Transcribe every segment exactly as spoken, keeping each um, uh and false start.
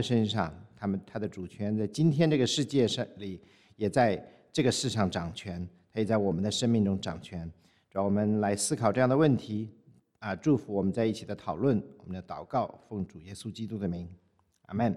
身上，他们他的主权在今天这个世界上里，也在这个世上掌权，他也在我们的生命中掌权。让我们来思考这样的问题啊，祝福我们在一起的讨论，我们的祷告，奉主耶稣基督的名，阿门。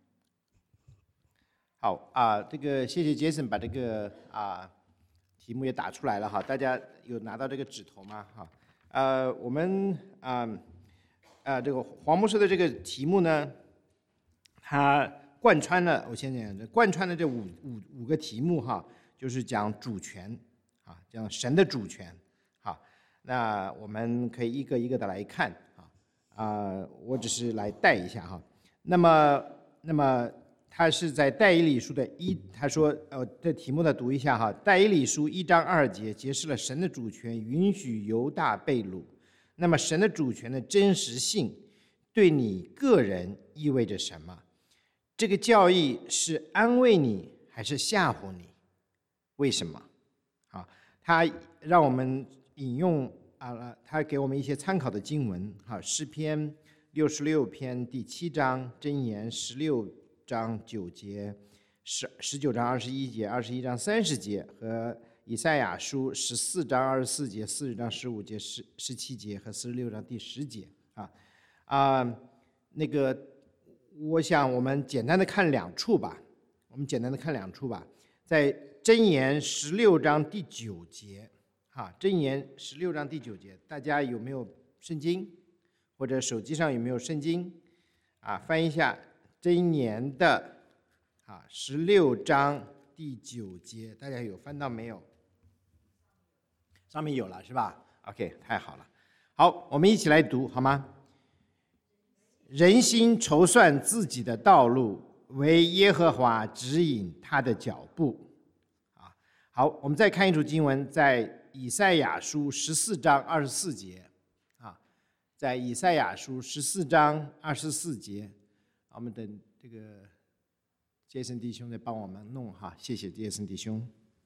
好啊，这个谢谢杰森把这个啊题目也打出来了哈，大家有拿到这个指头吗？哈，呃，我们啊啊这个黄牧师的这个题目呢，它贯穿了我先讲贯穿了这五五五个题目哈，就是讲主权啊，讲神的主权。好，那我们可以一个一个的来看啊啊，我只是来带一下哈。那么那么。他是在但以理书的一，他说，呃，这题目呢读一下哈。但以理书一章二节揭示了神的主权，允许犹大被掳。那么神的主权的真实性对你个人意味着什么？这个教义是安慰你还是吓唬你？为什么？啊，他让我们引用啊，他给我们一些参考的经文哈，诗篇六十六篇第七章，箴言十六章九节，十十九章二十一节，二十一章三十节，和以赛亚书十四章二十四节，四十章十五节，十十七节和四十六章第十节啊啊，那个，我想我们简单的看两处吧，我们简单的看两处吧，在箴言十六章第九节，哈，箴言十六章第九节，大家有没有圣经，或者手机上有没有圣经？啊，翻一下。箴言的啊十六章第九节，大家有翻到没有？上面有了是吧 ？OK， 太好了。好，我们一起来读好吗？人心筹算自己的道路，惟耶和华指引他的脚步。啊，好，我们再看一处经文，在以赛亚书十四章二十四节。啊，在以赛亚书十四章二十四节。我们等这个杰森弟兄再帮我们弄哈，谢谢杰森弟兄。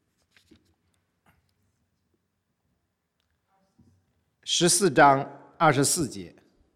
十四章二十四节，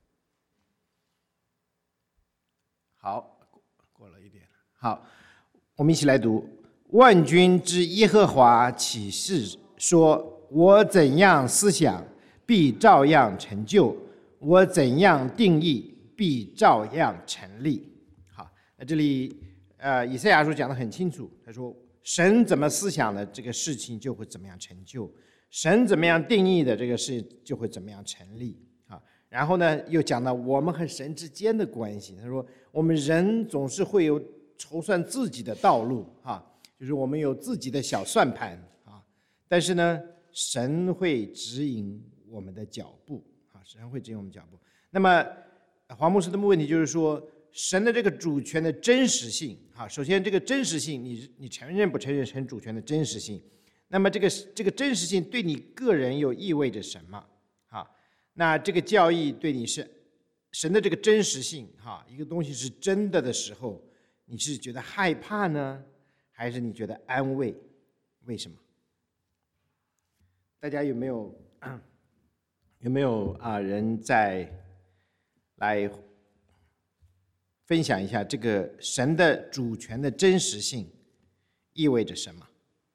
好，过了一点，好，我们一起来读：万军之耶和华起誓说：“我怎样思想，必照样成就；我怎样定义，必照样成立。”好，那这里呃，以赛亚书讲得很清楚，他说神怎么思想的，这个事情就会怎么样成就；神怎么样定义的，这个事就会怎么样成立。啊，然后呢，又讲到我们和神之间的关系。他说我们人总是会有筹算自己的道路，啊，就是我们有自己的小算盘啊，但是呢，神会指引我们的脚步啊，神会指引我们脚步。那么黄牧师的问题就是说，神的这个主权的真实性啊，首先这个真实性，你你承认不承认神主权的真实性？那么这个这个真实性对你个人又意味着什么？啊，那这个教义对你是神的这个真实性哈，一个东西是真的的时候，你是觉得害怕呢，还是你觉得安慰？为什么？大家有没有有没有啊人在来分享一下这个神的主权的真实性意味着什么？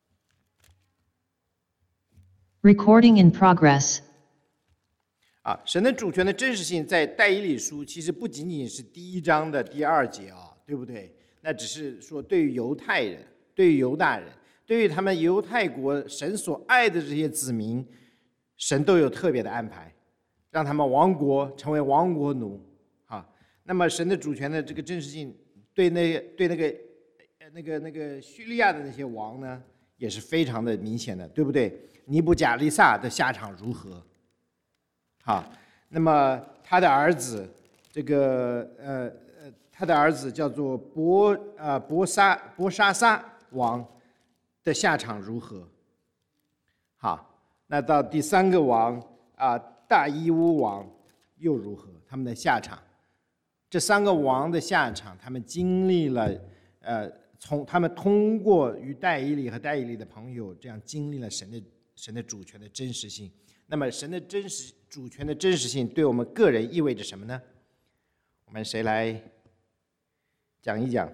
Recording in progress. 啊，神的主权的真实性在但以理书其实不仅仅是第一章的第二节啊，对不对？那只是说对于犹太人，对于犹大人，对于他们犹太国神所爱的这些子民，神都有特别的安排，让他们亡国成为亡国奴啊。那么神的主权的这个真实性，对那对那个那个那个叙利亚的那些王呢，也是非常的明显的，对不对？尼布甲利撒的下场如何？好，那么他的儿子，这个呃呃，他的儿子叫做伯呃伯沙伯沙撒王的下场如何？好，那到第三个王啊、呃、大伊乌王又如何？他们的下场，这三个王的下场，他们经历了呃从他们通过与但以理和但以理的朋友这样经历了神的神的主权的真实性。那么神的真实主权的真实性对我们个人意味着什么呢？我们谁来讲一讲。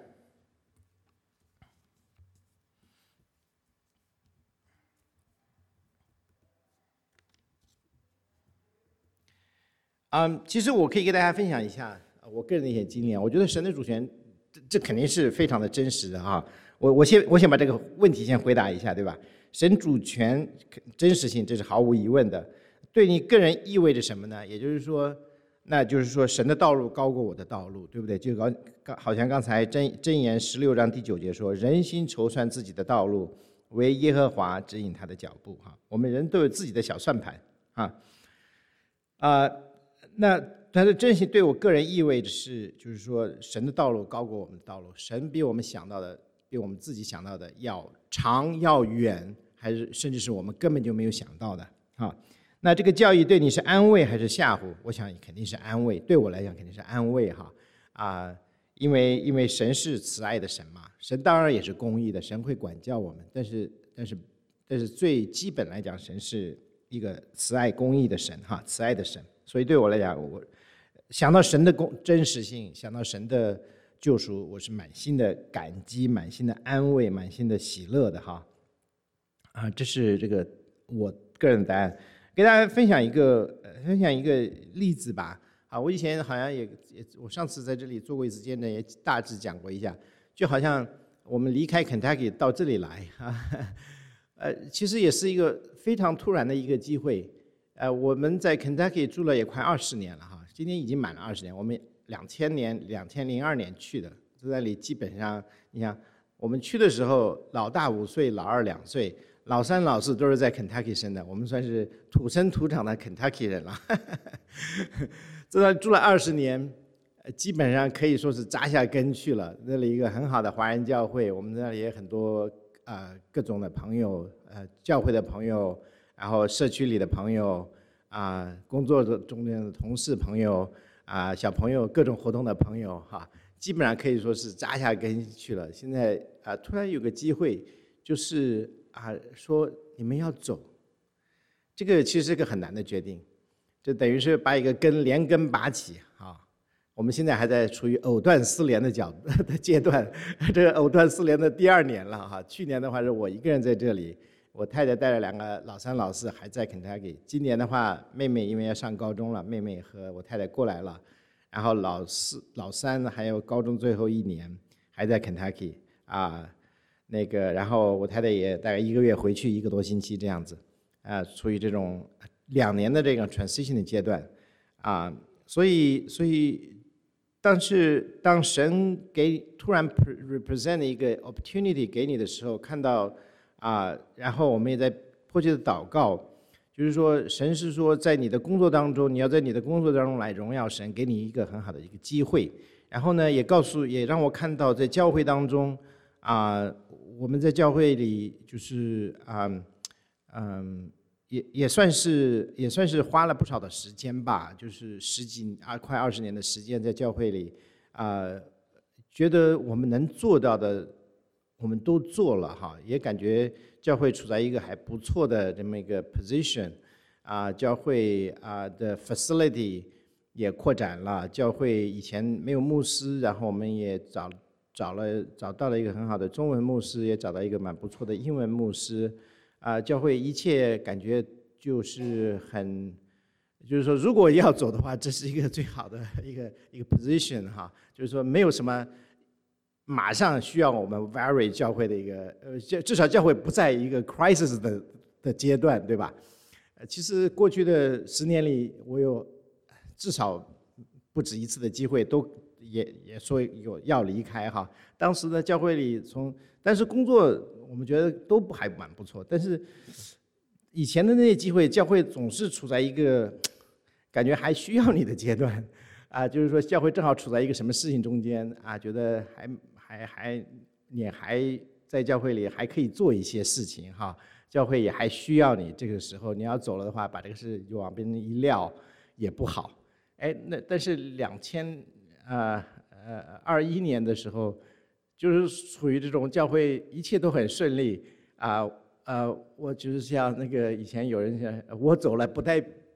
嗯，其实我可以给大家分享一下我个人的一些经验。我觉得神的主权，这这肯定是非常的真实的哈。我我先我先把这个问题先回答一下，对吧？神主权真实性，这是毫无疑问的。对你个人意味着什么呢？也就是说，那就是说神的道路高过我的道路，对不对？就刚刚好像刚才箴箴言十六章第九节说：“人心筹算自己的道路，唯耶和华指引他的脚步。”哈，我们人都有自己的小算盘啊啊。呃那它的真性对我个人意味着是，就是说神的道路高过我们的道路，神比我们想到的，比我们自己想到的要长要远，还是甚至是我们根本就没有想到的啊。那这个教义对你是安慰还是吓唬？我想肯定是安慰，对我来讲肯定是安慰哈啊，因为因为神是慈爱的神嘛，神当然也是公义的，神会管教我们，但是但是但是最基本来讲，神是一个慈爱公义的神哈，慈爱的神。所以对我来讲，我想到神的公真实性，想到神的救赎，我是满心的感激、满心的安慰、满心的喜乐的哈。啊，这是这个我个人的答案。给大家分享一个分享一个例子吧。啊，我以前好像也也，我上次在这里做过一次见证，也大致讲过一下。就好像我们离开 Kentucky 到这里来啊，呃，其实也是一个非常突然的一个机会。呃，我们在 Kentucky 住了也快二十年了哈，今年已经满了二十年。我们两千年、两千零二年去的，在那里基本上，你看我们去的时候，老大五岁，老二两岁，老三、老四都是在 Kentucky 生的，我们算是土生土长的 Kentucky 人了。在那住了二十年，基本上可以说是扎下根去了。那里一个很好的华人教会，我们那里也很多啊、呃、各种的朋友，呃，教会的朋友。然后社区里的朋友啊，工作中间的同事朋友啊，小朋友各种活动的朋友哈，基本上可以说是扎下根去了。现在啊，突然有个机会，就是啊，说你们要走，这个其实是个很难的决定，就等于是把一个根连根拔起啊。我们现在还在处于藕断丝连的角的阶段，这个藕断丝连的第二年了哈。去年的话是我一个人在这里。我太太带着两个老三老四还在 Kentucky， 今年的话，妹妹因为要上高中了，妹妹和我太太过来了，然后老四、老三还有高中最后一年还在 Kentucky 啊，那个，然后我太太也大概一个月回去一个多星期这样子，啊，处于这种两年的这个 transition 的阶段，啊，所以所以，但是当神给突然 represent 一个 opportunity 给你的时候，看到。啊，然后我们也在迫切的祷告，就是说，神是说，在你的工作当中，你要在你的工作当中来荣耀神，给你一个很好的一个机会。然后呢，也告诉，也让我看到，在教会当中，啊，我们在教会里就是啊，嗯，也也算是也算是花了不少的时间吧，就是十几啊，快二十年的时间在教会里，啊，觉得我们能做到的。我们都做了哈，也感觉教会处在一个还不错的这么一个 position， 啊，教会啊的 facility 也扩展了，教会以前没有牧师，然后我们也找找了找到了一个很好的中文牧师，也找到一个蛮不错的英文牧师，啊，教会一切感觉就是很，就是说如果要走的话，这是一个最好的一个一个 position 哈，就是说没有什么。马上需要我们 vary 教会的一个呃，至少教会不在一个 crisis 的的阶段，对吧？呃，其实过去的十年里，我有至少不止一次的机会，都也也说有要离开哈。当时呢，教会里从，但是工作我们觉得都还蛮不错，但是以前的那些机会，教会总是处在一个感觉还需要你的阶段啊，就是说教会正好处在一个什么事情中间啊，觉得还。还还你还在教会里还可以做一些事情哈，教会也还需要你。这个时候你要走了的话，把这个事就往边一撂也不好。哎，那但是两千呃呃二一年的时候，就是处于这种教会一切都很顺利啊呃，我就是像那个以前有人讲，我走了不代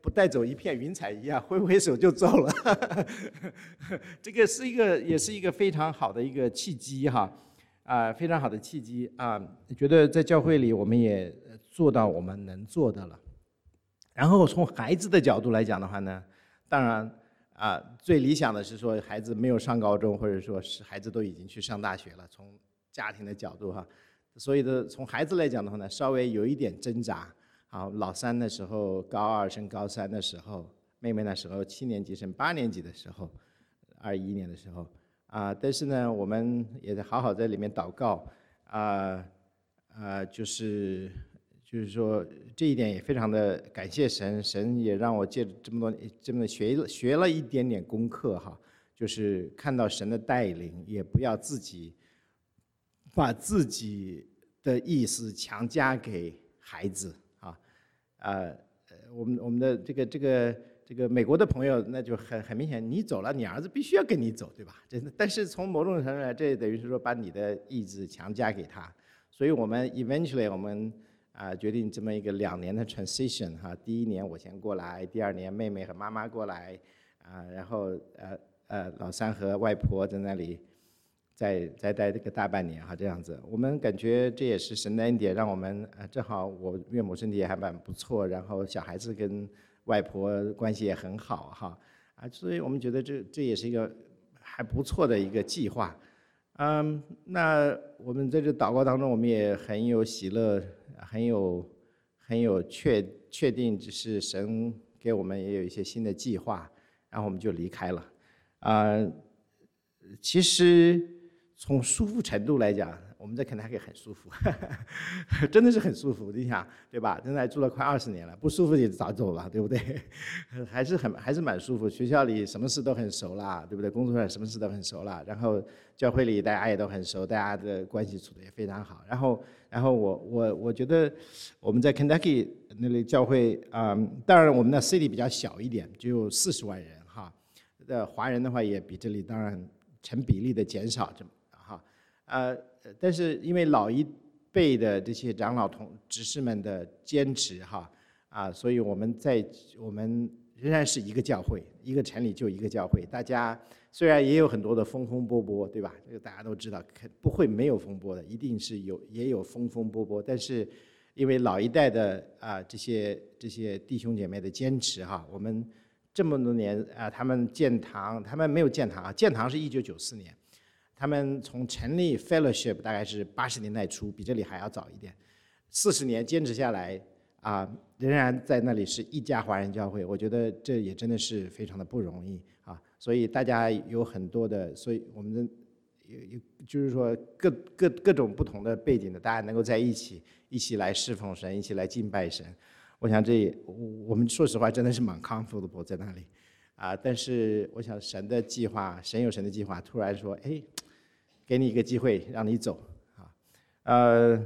不带走一片云彩一样，挥挥手就走了。这个是一个，也是一个非常好的一个契机哈，啊，非常好的契机啊。觉得在教会里，我们也做到我们能做的了。然后从孩子的角度来讲的话呢，当然啊，最理想的是说孩子没有上高中，或者说是孩子都已经去上大学了。从家庭的角度哈，所以的从孩子来讲的话呢，稍微有一点挣扎。好，老三的时候，高二升高三的时候，妹妹那时候七年级升八年级的时候，二一年的时候啊，但是呢，我们也得好好在里面祷告啊啊，就是就是说这一点也非常的感谢神，神也让我借这么多这么学学了一点点功课哈，就是看到神的带领，也不要自己把自己的意思强加给孩子。呃，我们我们的这个这个这个美国的朋友，那就很很明显，你走了，你儿子必须要跟你走，对吧？真的，但是从某种程度来，这等于是说把你的意志强加给他，所以我们 eventually 我们啊、呃、决定这么一个两年的 transition 哈，第一年我先过来，第二年妹妹和妈妈过来啊、呃，然后呃呃老三和外婆在那里。再再待这个大半年哈，这样子，我们感觉这也是神的恩典，让我们呃正好我岳母身体也还蛮不错，然后小孩子跟外婆关系也很好哈，啊，所以我们觉得这这也是一个还不错的一个计划，嗯，那我们在这祷告当中，我们也很有喜乐，很有很有确确定，只是神给我们也有一些新的计划，然后我们就离开了，啊，其实。从舒服程度来讲，我们在肯塔基很舒服，真的是很舒服。你想，对吧？现在住了快二十年了，不舒服也早走了，对不对？还是很还是蛮舒服。学校里什么事都很熟啦，对不对？工作上什么事都很熟啦。然后教会里大家也都很熟，大家的关系处得也非常好。然后，然后我我我觉得我们在肯塔基那里教会啊、嗯，当然我们的 city 比较小一点，只有四十万人哈。的华人的话也比这里当然成比例的减少这么。呃，但是因为老一辈的这些长老同执事们的坚持哈，啊，所以我们在我们仍然是一个教会，一个城里就一个教会。大家虽然也有很多的风风波波，对吧？这个大家都知道，肯不会没有风波的，一定是有也有风风波波。但是因为老一代的啊这些这些弟兄姐妹的坚持哈，我们这么多年啊，他们建堂，他们没有建堂啊，建堂是一九九四年。他们从成立 fellowship 大概是八十年代初，比这里还要早一点，四十年坚持下来啊，仍然在那里是一家华人教会。我觉得这也真的是非常的不容易啊，所以大家有很多的，所以我们的有就是说各各各种不同的背景的，大家能够在一起，一起来侍奉神，一起来敬拜神。我想这也我们说实话真的是蛮 comfortable 在那里啊，但是我想神的计划，神有神的计划，突然说，哎。给你一个机会，让你走啊，呃，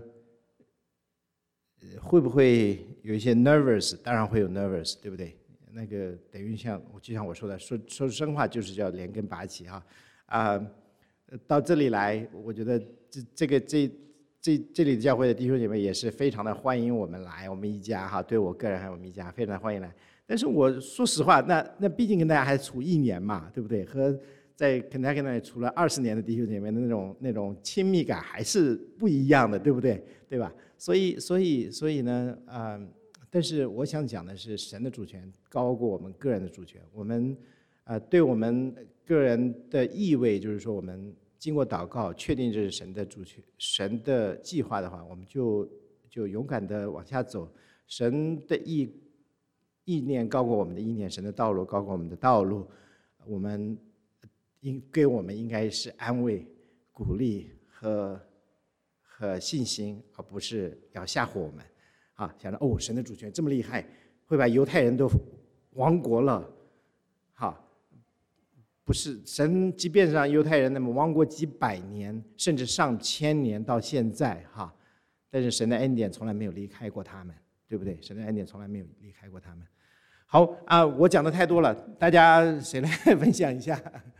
会不会有一些 nervous？ 当然会有 nervous， 对不对？那个等于像就像我说的，说说真话就是叫连根拔起哈，啊，到这里来，我觉得这这个这这这里的教会的弟兄姐妹也是非常的欢迎我们来，我们一家哈，对我个人还有我们一家非常的欢迎来。但是我说实话，那那毕竟跟大家还处一年嘛，对不对？和在肯塔基那里处了二十年的弟兄姐妹的那种那种亲密感还是不一样的，对不对？对吧？所以所以所以呢，啊、呃，但是我想讲的是，神的主权高过我们个人的主权。我们啊、呃，对我们个人的意味就是说，我们经过祷告，确定这是神的主权、神的计划的话，我们就就勇敢的往下走。神的意意念高过我们的意念，神的道路高过我们的道路，我们。应给我们应该是安慰、鼓励和和信心，而不是要吓唬我们。啊，想着哦，神的主权这么厉害，会把犹太人都亡国了。哈，不是神，即便让犹太人那么亡国几百年，甚至上千年到现在，哈，但是神的恩典从来没有离开过他们，对不对？神的恩典从来没有离开过他们。好啊，我讲的太多了，大家谁来分享一下？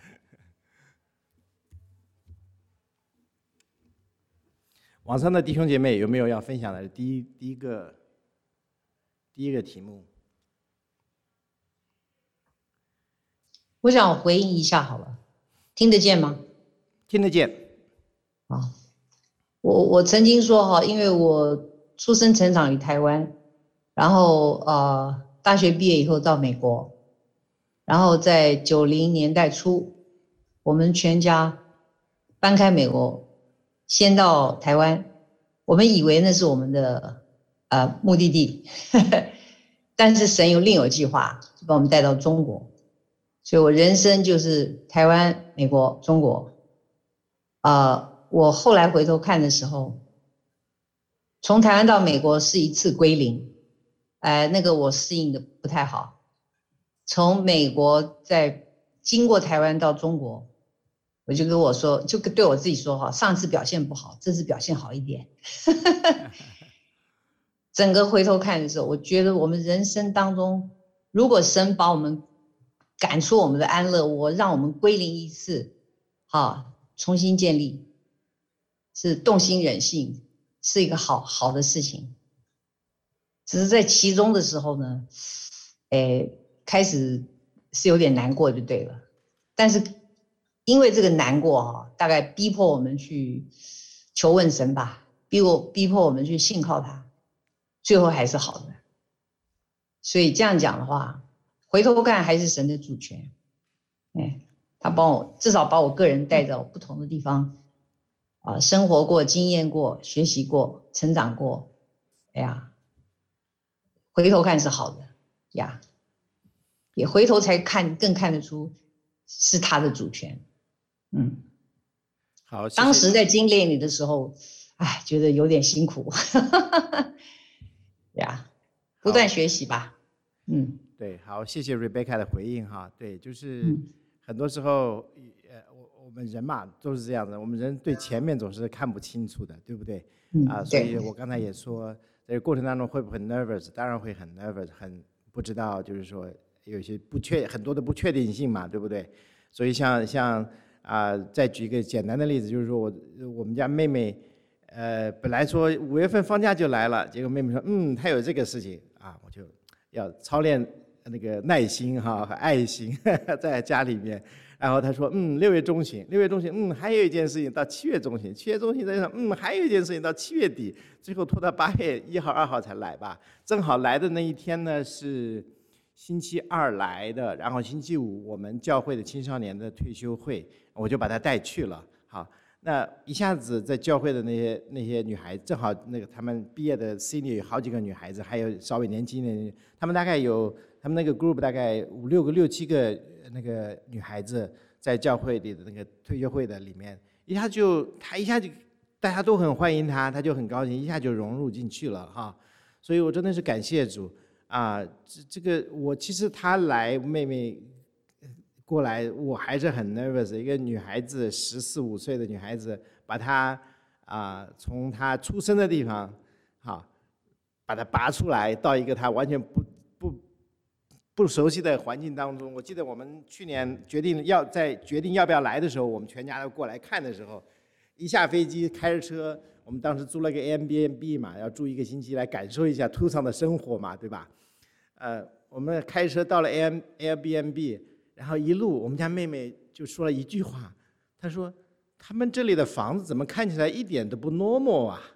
网上的弟兄姐妹有没有要分享的？第一第一个第一个题目， 我想回应一下好了，听得见吗？ 听得见。 啊，我我曾经说哈，因为我出生成长于台湾，然后呃大学毕业以后到美国，然后在九零年代初，我们全家搬开美国，先到台湾，我们以为那是我们的呃目的地，但是神有另有计划，就把我们带到中国，所以我人生就是台湾、美国、中国。呃，我后来回头看的时候，从台湾到美国是一次归零，呃，那个我适应的不太好。从美国再经过台湾到中国，我就跟我说，就对我自己说哈，上次表现不好，这次表现好一点。整个回头看的时候，我觉得我们人生当中，如果神把我们赶出我们的安乐窝，让我们归零一次，哈，重新建立，是动心忍性，是一个好好的事情。只是在其中的时候呢，哎，开始是有点难过就对了，但是因为这个难过哈，大概逼迫我们去求问神吧，逼我逼迫我们去信靠他，最后还是好的。所以这样讲的话，回头看还是神的主权，哎，他帮我至少把我个人带到不同的地方，啊，生活过、经验过、学习过、成长过，哎呀，回头看是好的呀，也回头才看更看得出是他的主权，嗯， 好，谢谢。 当时在经历你的时候，哎，觉得有点辛苦，呀，不断学习吧，嗯， 对，好，谢谢 Rebecca 的回应哈。对，就是嗯很多时候，呃，我我们人嘛都是这样的，我们人对前面总是看不清楚的，对不对？ 嗯啊，所以对我刚才也说，在这过程当中会不会很 nervous？当然会很 nervous，很不知道，就是说有一些不确很多的不确定性嘛，对不对？所以像像啊、再举一个简单的例子，就是说我我们家妹妹，呃，本来说五月份放假就来了，结果妹妹说，嗯，她有这个事情啊，我就要操练那个耐心哈和爱心在家里面。然后她说，嗯，六月中旬，六月中旬，嗯，还有一件事情到七月中旬，七月中旬再说，嗯，还有一件事情到七月底，最后拖到八月一号、二号才来吧。正好来的那一天呢是星期二来的，然后星期五我们教会的青少年的退休会，我就把她带去了。好，那一下子在教会的那些那些女孩，正好那个他们毕业的 senior 有好几个女孩子，还有稍微年轻的，他们大概有他们那个 group 大概五六个、六七个那个女孩子在教会里的那个退休会的里面，一下就她一下就大家都很欢迎她，她就很高兴，一下就融入进去了哈。所以我真的是感谢主啊！这这个我其实她来妹妹过来，我还是很 nervous。一个女孩子，十四五岁的女孩子，把她啊从她出生的地方，哈，把她拔出来，到一个她完全不不不熟悉的环境当中。我记得我们去年决定要在决定要不要来的时候，我们全家都过来看的时候，一下飞机开着车，我们当时租了个 Airbnb 嘛，要住一个星期来感受一下Tucson的生活嘛，对吧？呃，我们开车到了 Air Airbnb。然后一路，我们家妹妹就说了一句话，她说：“他们这里的房子怎么看起来一点都不 normal 啊？”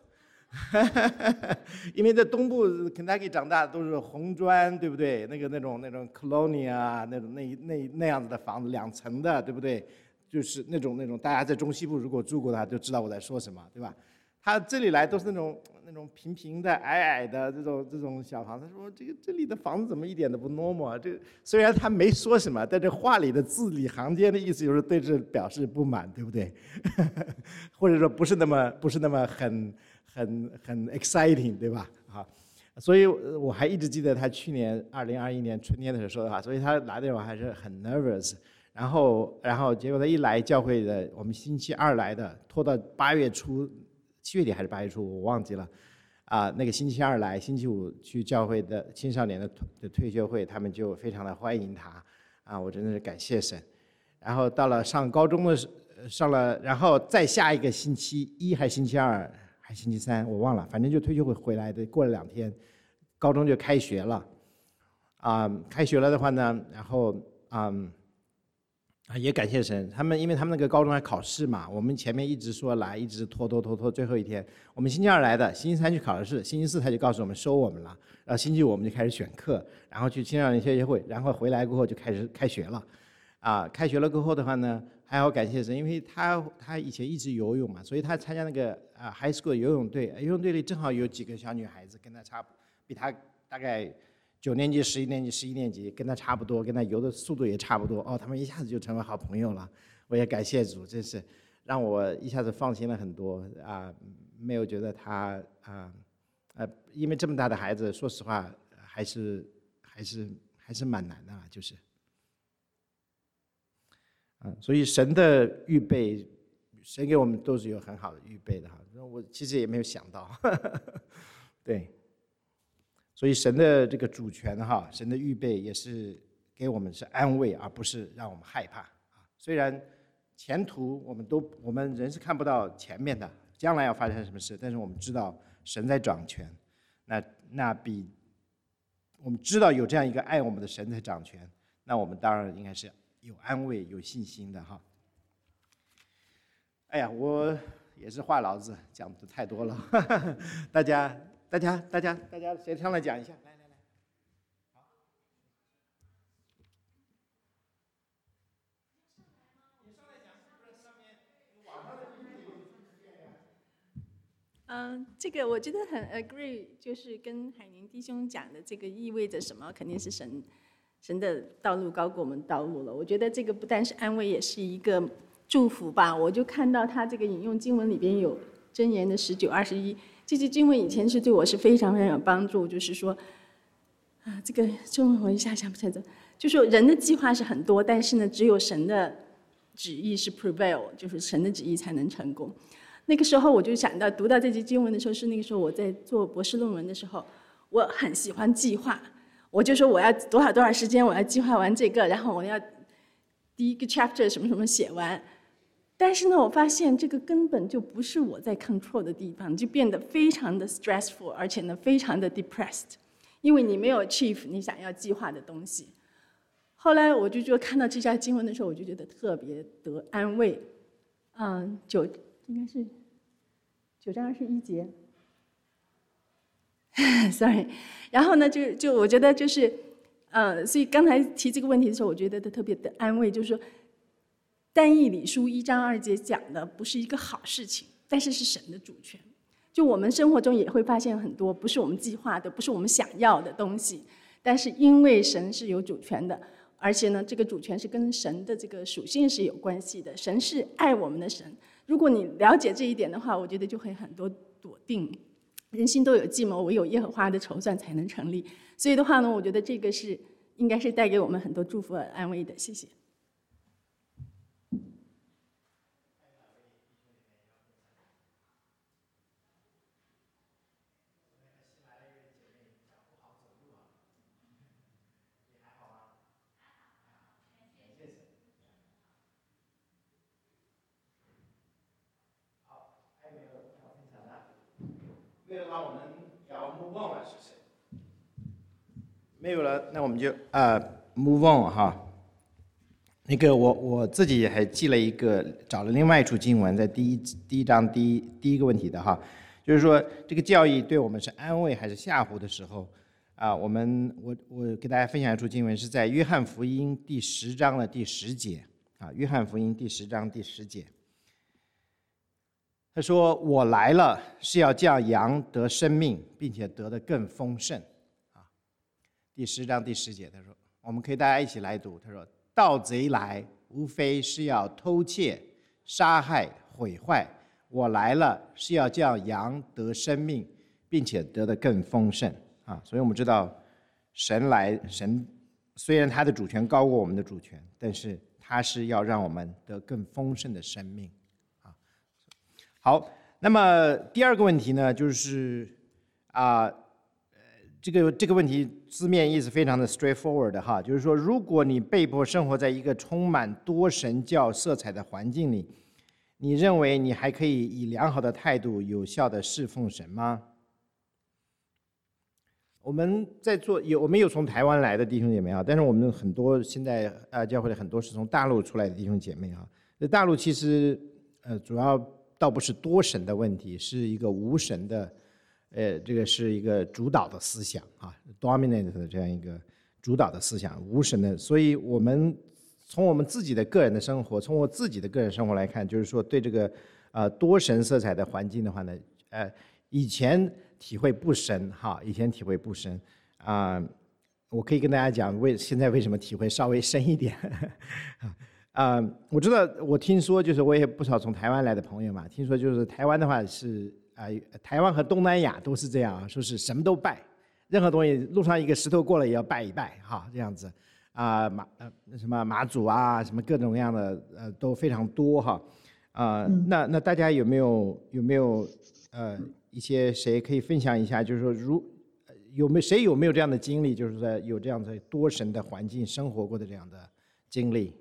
因为在东部 Kentucky 长大都是红砖，对不对？那个那种那种 colonial 啊，那种那那那样子的房子，两层的，对不对？就是那种那种，大家在中西部如果住过的话，就知道我在说什么，对吧？他这里来都是那种那种平平的、矮矮的这种这种小房子。他说：“这个这里的房子怎么一点都不 normal 啊？”这虽然他没说什么，但这话里的字里行间的意思就是对这表示不满，对不对？或者说不是那么不是那么很很很 exciting， 对吧？好，所以我还一直记得他去年二零二一年春天的时候说的话，所以他来的时候还是很 nervous。然后然后结果他一来教会的，我们星期二来的，拖到八月初。七月底还是八月初，我忘记了，啊，那个星期二来，星期五去教会的青少年的的退休会，他们就非常的欢迎他，啊，我真的是感谢神。然后到了上高中的时，上了，然后再下一个星期一还是星期二还是星期三，我忘了，反正就退休会回来的，过了两天，高中就开学了，啊，开学了的话呢，然后啊。 啊，也感谢神，他们因为他们那个高中还考试嘛，我们前面一直说来，一直拖拖拖拖，最后一天，我们星期二来的，星期三去考试，星期四他就告诉我们收我们了，然后星期五我们就开始选课，然后去青少年协会，然后回来过后就开始开学了，啊，开学了过后的话呢，还要感谢神，因为他他以前一直游泳嘛，所以他参加那个啊 high school 游泳队，游泳队里正好有几个小女孩子跟他差不比他大概。九年级、十一年级、十一年级跟他差不多，跟他游的速度也差不多哦，他们一下子就成为好朋友了。我也感谢主，真是让我一下子放心了很多啊，没有觉得他啊呃，因为这么大的孩子，说实话还是还是还是蛮难的啦，就是啊，所以神的预备，神给我们都是有很好的预备的哈。我其实也没有想到，呵呵对。所以神的这个主权哈，神的预备也是给我们是安慰，而不是让我们害怕啊。虽然前途我们都我们人是看不到前面的，将来要发生什么事，但是我们知道神在掌权，那那比我们知道有这样一个爱我们的神在掌权，那我们当然应该是有安慰、有信心的哈。哎呀，我也是话痨子，讲的太多了，呵呵大家。大家，大家，大家，谁上来讲一下？来来来，好。你上来讲，不然上面网上的嗯，这个我觉得很 agree， 就是跟海宁弟兄讲的这个意味着什么？肯定是神，神的道路高过我们道路了。我觉得这个不但是安慰，也是一个祝福吧。我就看到他这个引用经文里边有箴言的十九、二十一。这些经文以前是对我是非常非常有帮助，就是说，啊，这个中文我一下想不起来，就说人的计划是很多，但是呢，只有神的旨意是 prevail， 就是神的旨意才能成功。那个时候我就想到，读到这节经文的时候，是那个时候我在做博士论文的时候，我很喜欢计划，我就说我要多少多少时间，我要计划完这个，然后我要第一个 chapter 什么什么写完。但是呢，我发现这个根本就不是我在 control 的地方，就变得非常的 stressful， 而且呢，非常的 depressed， 因为你没有 achieve 你想要计划的东西。后来我就觉得看到这家经文的时候，我就觉得特别得安慰。嗯，九应该是九章二十一节，sorry。然后呢，就就我觉得就是，呃，所以刚才提这个问题的时候，我觉得特别的安慰，就是说。但以理书一章二节讲的不是一个好事情，但是是神的主权。就我们生活中也会发现很多不是我们计划的、不是我们想要的东西，但是因为神是有主权的，而且呢，这个主权是跟神的这个属性是有关系的。神是爱我们的神，如果你了解这一点的话，我觉得就会很多笃定。人心都有计谋，唯有耶和华的筹算才能成立。所以的话呢，我觉得这个是应该是带给我们很多祝福和安慰的。谢谢。 没有的话，我们要 move on 了，是不是？没有了，那我们就呃 move on 哈。那个我我自己还记了一个，找了另外一处经文，在第一第一章第一第一个问题的哈，就是说这个教义对我们是安慰还是吓唬的时候啊，我们我我给大家分享一处经文，是在约翰福音第十章的第十节啊，约翰福音第十章第十节。他说：“我来了，是要叫羊得生命，并且得的更丰盛。”啊，第十章第十节，他说，我们可以大家一起来读。他说：“盗贼来，无非是要偷窃、杀害、毁坏。我来了，是要叫羊得生命，并且得的更丰盛。”啊，所以我们知道，神来，神虽然他的主权高过我们的主权，但是他是要让我们得更丰盛的生命。好，那么第二个问题呢，就是啊，呃，这个这个问题字面意思非常的 straightforward 哈，就是说，如果你被迫生活在一个充满多神教色彩的环境里，你认为你还可以以良好的态度有效的侍奉神吗？ 我们在做有我们有从台湾来的弟兄姐妹啊，但是我们很多现在啊教会的很多是从大陆出来的弟兄姐妹啊。那大陆其实呃主要倒不是多神的问题，是一个无神的，呃这个是一个主导的思想啊 ，dominant 的这样一个主导的思想，无神的。所以我们从我们自己的个人的生活，从我自己的个人生活来看，就是说对这个呃多神色彩的环境的话呢，呃以前体会不深哈，以前体会不深啊、呃，我可以跟大家讲为现在为什么体会稍微深一点啊、呃，我知道我听说就是我也不少从台湾来的朋友嘛，听说就是台湾的话是啊、呃，台湾和东南亚都是这样，说是什么都拜，任何东西路上一个石头过了也要拜一拜哈，这样子啊、呃、马呃什么马祖啊什么各种各样的呃都非常多哈啊、呃嗯、那那大家有没有有没有呃一些谁可以分享一下，就是说如有没有谁有没有这样的经历，就是说有这样的多神的环境生活过的这样的经历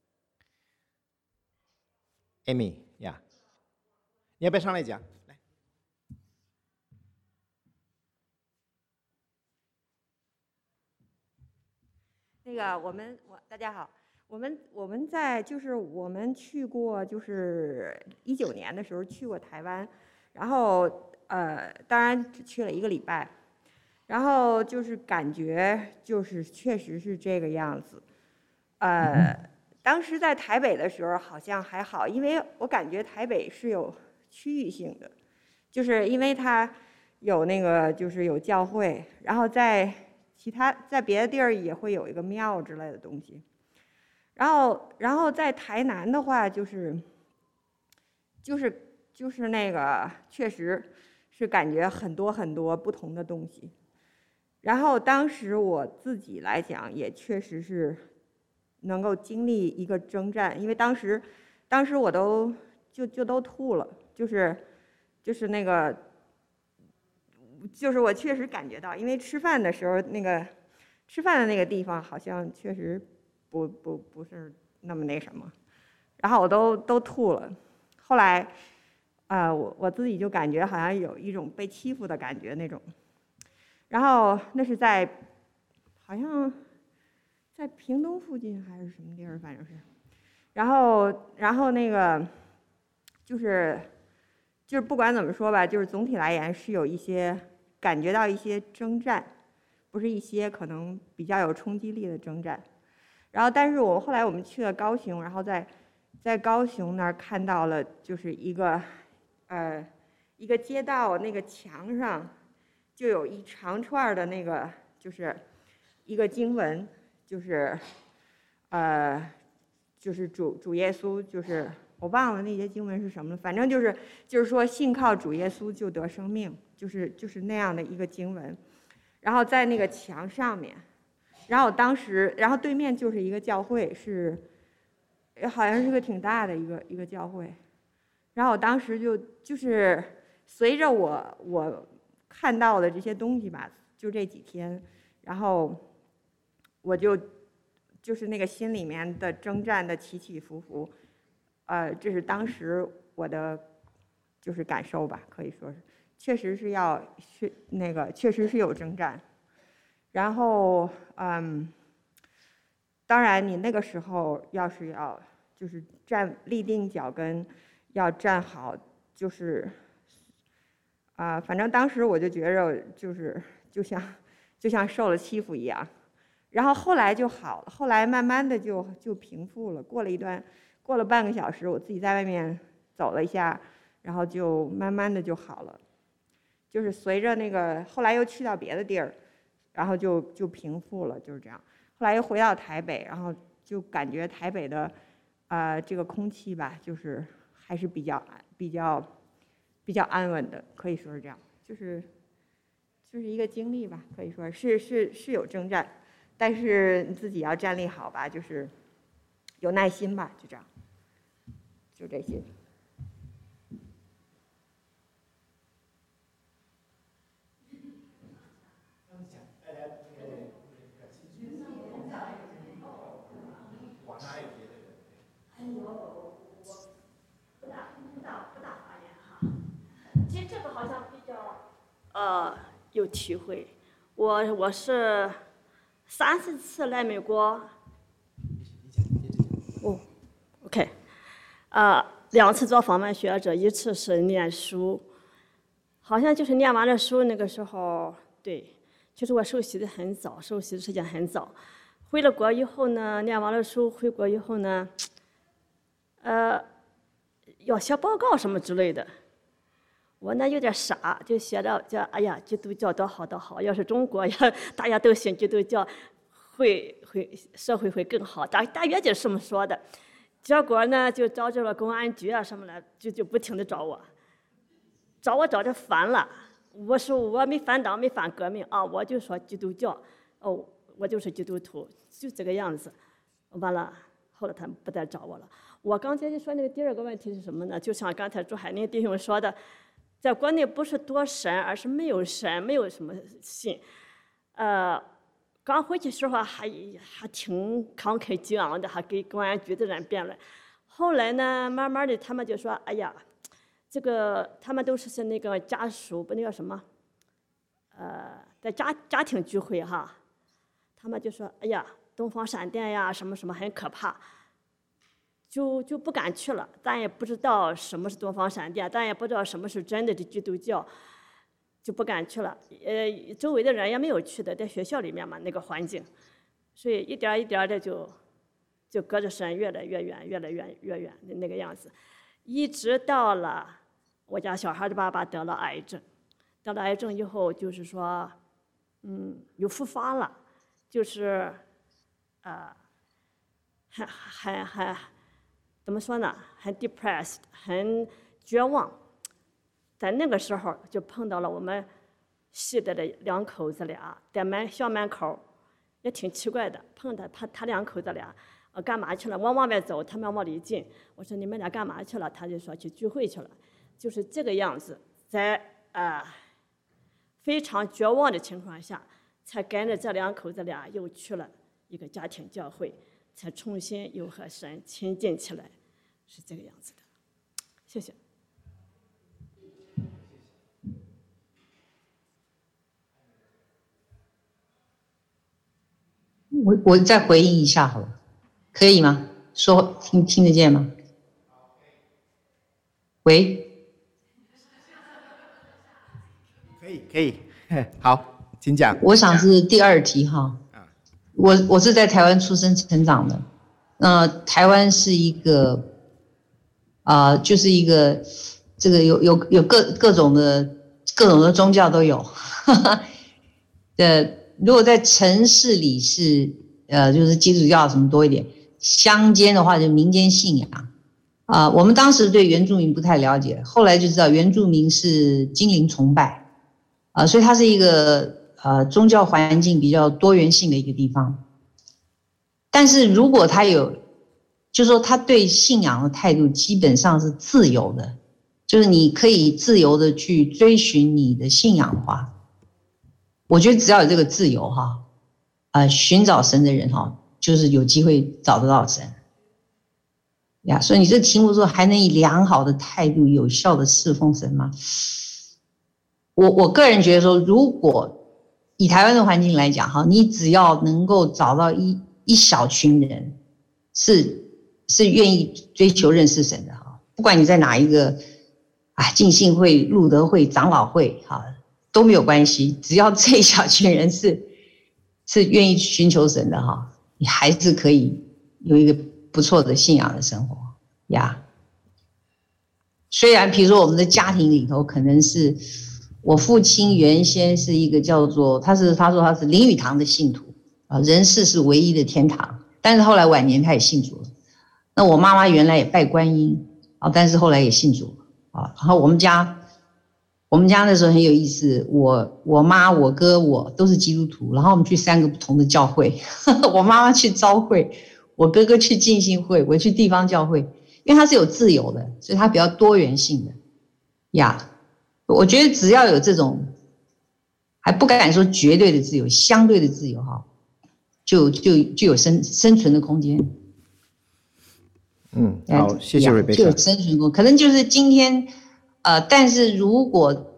？Amy 呀、yeah. ，你要不要上来讲？来， 那个我们我大家好，我们我们在就是我们去过就是一九年的时候去过台湾，然后呃当然只去了一个礼拜，然后就是感觉就是确实是这个样子，呃当时在台北的时候好像还好，因为我感觉台北是有区域性的，就是因为它有那个就是有教会，然后在其他在别的地儿也会有一个庙之类的东西，然后然后在台南的话就是就是就是那个确实是感觉很多很多不同的东西，然后当时我自己来讲也确实是能够经历一个征战，因为当时当时我都就就都吐了，就是就是那个就是我确实感觉到，因为吃饭的时候那个吃饭的那个地方好像确实不不不是那么那什么，然后我都都吐了。后来啊、呃，我我自己就感觉好像有一种被欺负的感觉那种。然后那是在好像在屏东附近还是什么地儿，反正是。然后然后那个就是就是不管怎么说吧，就是总体来言是有一些感觉到一些征战，不是一些可能比较有冲击力的征战。然后但是我后来我们去了高雄，然后在在高雄那儿看到了就是一个呃一个街道，那个墙上就有一长串的那个就是一个经文，就是呃就是主主耶稣，就是我忘了那些经文是什么了，反正就是就是说信靠主耶稣就得生命，就是就是那样的一个经文，然后在那个墙上面，然后当时然后对面就是一个教会，是好像是个挺大的一个一个教会，然后我当时就就是随着我我看到的这些东西吧，就这几天，然后我就就是那个心里面的征战的起起伏伏，呃，这是当时我的就是感受吧，可以说是，确实是要是那个确实是有征战，然后嗯，当然你那个时候要是要就是站立定脚跟，要站好，就是啊、呃，反正当时我就觉着就是就像就像受了欺负一样。然后后来就好了，后来慢慢的就就平复了。过了一段，过了半个小时，我自己在外面走了一下，然后就慢慢的就好了。就是随着那个后来又去到别的地儿，然后就就平复了，就是这样。后来又回到台北，然后就感觉台北的，呃，这个空气吧，就是还是比较比较比较安稳的，可以说是这样。就是就是一个经历吧，可以说是是是有征战。但是你自己要站立好吧，就是有耐心吧，就这样，就这些。 哎呦，我不大不大不大发言哈。其实这个好像比较呃有体会。 我我是三四次来美国。哦 ，OK， 呃，两次做访问学者，一次是念书，好像就是念完了书那个时候，对，其实我受洗的很早，受洗的时间很早。回了国以后呢，念完了书回国以后呢，呃，要写报告什么之类的。我呢有点傻，就写着叫哎呀，基督教多好多好，要是中国要大家都信基督教，会会社会会更好。大大约就是这么说的。结果呢，就招致了公安局啊什么的，就就不停的找我，找我找着烦了。我说我没反党，没反革命啊，我就说基督教，哦，我就是基督徒，就这个样子。完了，后来他们不再找我了。我刚才就说那个第二个问题是什么呢？就像刚才朱海宁弟兄说的。在国内不是多神，而是没有神，没有什么信。呃，刚回去时候还还挺慷慨激昂的，还给公安局的人辩论。后来呢，慢慢的他们就说：“哎呀，这个他们都是是那个家属，不那个什么，呃，在家家庭聚会哈，他们就说：哎呀，东方闪电呀，什么什么很可怕。”就就不敢去了，咱也不知道什么是东方闪电，咱也不知道什么是真的的基督教，就不敢去了。呃，周围的人也没有去的，在学校里面嘛，那个环境，所以一点一点的就就隔着神越来越远，越来越越远的那个样子，一直到了我家小孩的爸爸得了癌症，得了癌症以后，就是说，嗯，又复发了，就是呃，还还还。怎么说呢？很 depressed， 很绝望。在那个时候就碰到了我们系的两口子俩，在门校门口，也挺奇怪的。碰到他他两口子俩，呃，干嘛去了？我往外走，他们往里进。我说你们俩干嘛去了？他就说去聚会去了。就是这个样子，在呃非常绝望的情况下，才跟着这两口子俩又去了一个家庭教会，才重新又和神亲近起来。是这个样子的，谢谢。 我我再回应一下好了，可以吗？说听听得见吗？喂？ 可以可以，好，请讲。 我想是第二题哈。我我是在台湾出生成长的，那、呃、台湾是一个。啊、呃，就是一个这个有有有各各种的各种的宗教都有，呃，如果在城市里是呃就是基督教什么多一点，乡间的话就民间信仰啊、呃。我们当时对原住民不太了解，后来就知道原住民是精灵崇拜啊、呃，所以它是一个呃宗教环境比较多元性的一个地方。但是如果它有就是说他对信仰的态度基本上是自由的，就是你可以自由的去追寻你的信仰的话，我觉得只要有这个自由哈，呃，寻找神的人哈，就是有机会找得到神呀。所以你这题目说还能以良好的态度有效的侍奉神吗？我我个人觉得说，如果以台湾的环境来讲哈，你只要能够找到一一小群人是。是愿意追求认识神的哈，不管你在哪一个啊浸信会、路德会、长老会哈都没有关系，只要这一小群人是是愿意寻求神的哈，你还是可以有一个不错的信仰的生活呀。虽然比如说我们的家庭里头可能是我父亲原先是一个叫做他是他说他是灵语堂的信徒啊，人世是唯一的天堂，但是后来晚年他也信主了。那我妈妈原来也拜观音啊，但是后来也信主啊。然后我们家，我们家那时候很有意思，我我妈、我哥、我都是基督徒，然后我们去三个不同的教会，我妈妈去召会，我哥哥去浸信会，我去地方教会，因为它是有自由的，所以它比较多元性的呀。我觉得只要有这种，还不敢说绝对的自由，相对的自由哈，就就就有生生存的空间。 嗯，好，谢谢 Rebecca。 就有生存过，可能就是今天，呃，但是如果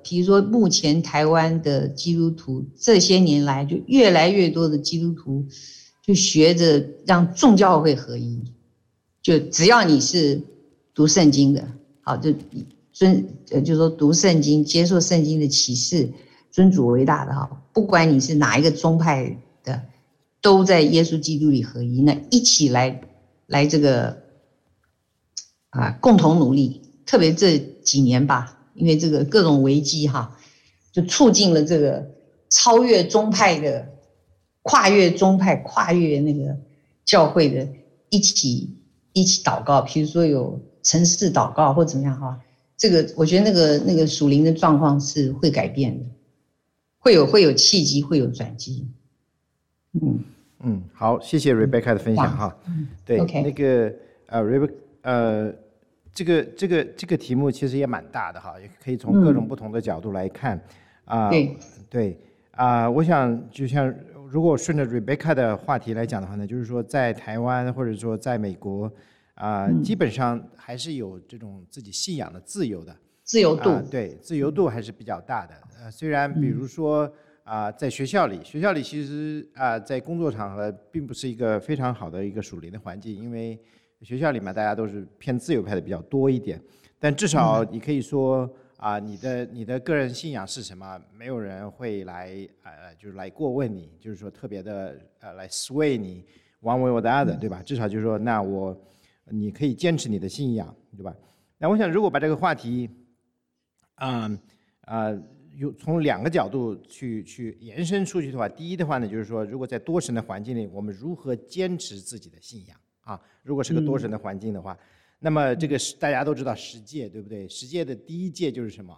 比如说目前台湾的基督徒这些年来就越来越多的基督徒就学着让众教会合一，就只要你是读圣经的，好，就尊呃，就说读圣经，接受圣经的启示，尊主为大的哈，不管你是哪一个宗派的，都在耶稣基督里合一，那一起来来这个啊，共同努力。特别这几年吧，因为这个各种危机哈，就促进了这个超越宗派的、跨越宗派、跨越那个教会的一起一起祷告，比如说有城市祷告或怎么样哈。这个我觉得那个那个属灵的状况是会改变的，会有会有契机，会有转机。嗯嗯，好，谢谢 Rebecca 的分享哈。对， OK 那个呃 Rebecca 呃，这个这个这个题目其实也蛮大的哈，也可以从各种不同的角度来看啊。 对对啊，我想就像如果顺着 Rebecca 的话题来讲的话呢，就是说在台湾或者说在美国。啊、呃，基本上还是有这种自己信仰的自由的， 自由度、 呃，对，自由度还是比较大的。呃，虽然比如说啊、呃，在学校里，学校里其实啊、呃，在工作场合并不是一个非常好的一个属灵的环境，因为学校里面大家都是偏自由派的比较多一点。但至少你可以说啊、呃，你的你的个人信仰是什么，没有人会来呃，就是来过问你，就是说特别的呃来 sway 你 one way or the other，对吧？至少就是说，那我。你可以坚持你的信仰，对吧？那我想，如果把这个话题，啊、嗯、啊，有、呃、从两个角度去去延伸出去的话，第一的话呢，就是说，如果在多神的环境里，我们如何坚持自己的信仰啊？如果是个多神的环境的话，嗯、那么这个是大家都知道十诫，对不对？十诫的第一诫就是什么？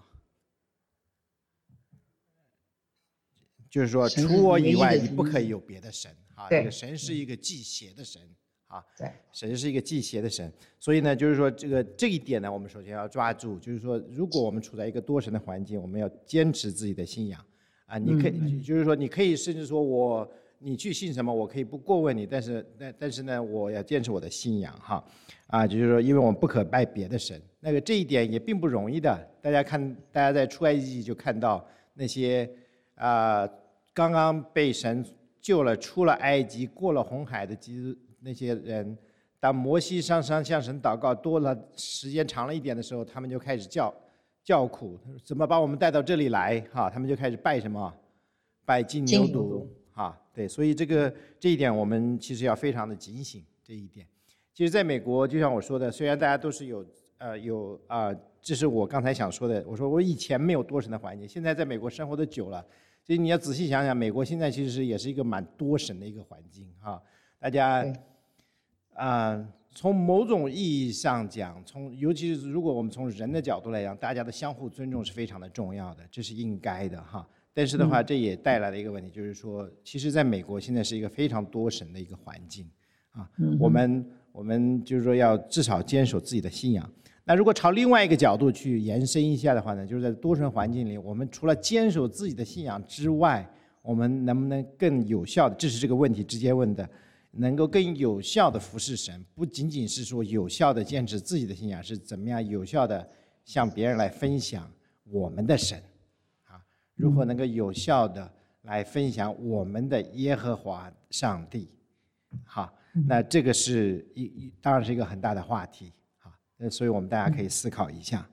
就是说，除我以外，你不可以有别的神啊！这个神是一个忌邪的神。啊， 对， 神是一个忌邪的神，所以呢，就是说这个这一点呢，我们首先要抓住，就是说，如果我们处在一个多神的环境，我们要坚持自己的信仰啊。你可以，嗯、就是说，你可以甚至说我你去信什么，我可以不过问你，但是但但是呢，我要坚持我的信仰哈啊，就是说，因为我们不可拜别的神，那个这一点也并不容易的。大家看，大家在出埃及记就看到那些啊刚刚被神救了，出了埃及，过了红海的基。那些人，当摩西上山向神祷告多了，时间长了一点的时候，他们就开始叫叫苦，怎么把我们带到这里来？哈，他们就开始拜什么？拜金牛犊。哈，对，所以这个这一点我们其实要非常的警醒。这一点，其实在美国，就像我说的，虽然大家都是有呃有啊、呃，这是我刚才想说的。我说我以前没有多神的环境，现在在美国生活的久了，所以你要仔细想想，美国现在其实也是一个蛮多神的一个环境哈，大家。啊、呃，从某种意义上讲，从尤其是如果我们从人的角度来讲，大家的相互尊重是非常的重要的，这是应该的哈。但是的话，这也带来了一个问题，就是说，其实在美国现在是一个非常多神的一个环境啊。我们我们就是说要至少坚守自己的信仰。那如果朝另外一个角度去延伸一下的话呢，就是在多神环境里，我们除了坚守自己的信仰之外，我们能不能更有效的？这是这个问题直接问的。能够更有效的服侍神，不仅仅是说有效的坚持自己的信仰，是怎么样有效的向别人来分享我们的神，啊，如何能够有效的来分享我们的耶和华上帝，好，那这个是一当然是一个很大的话题，啊，所以我们大家可以思考一下。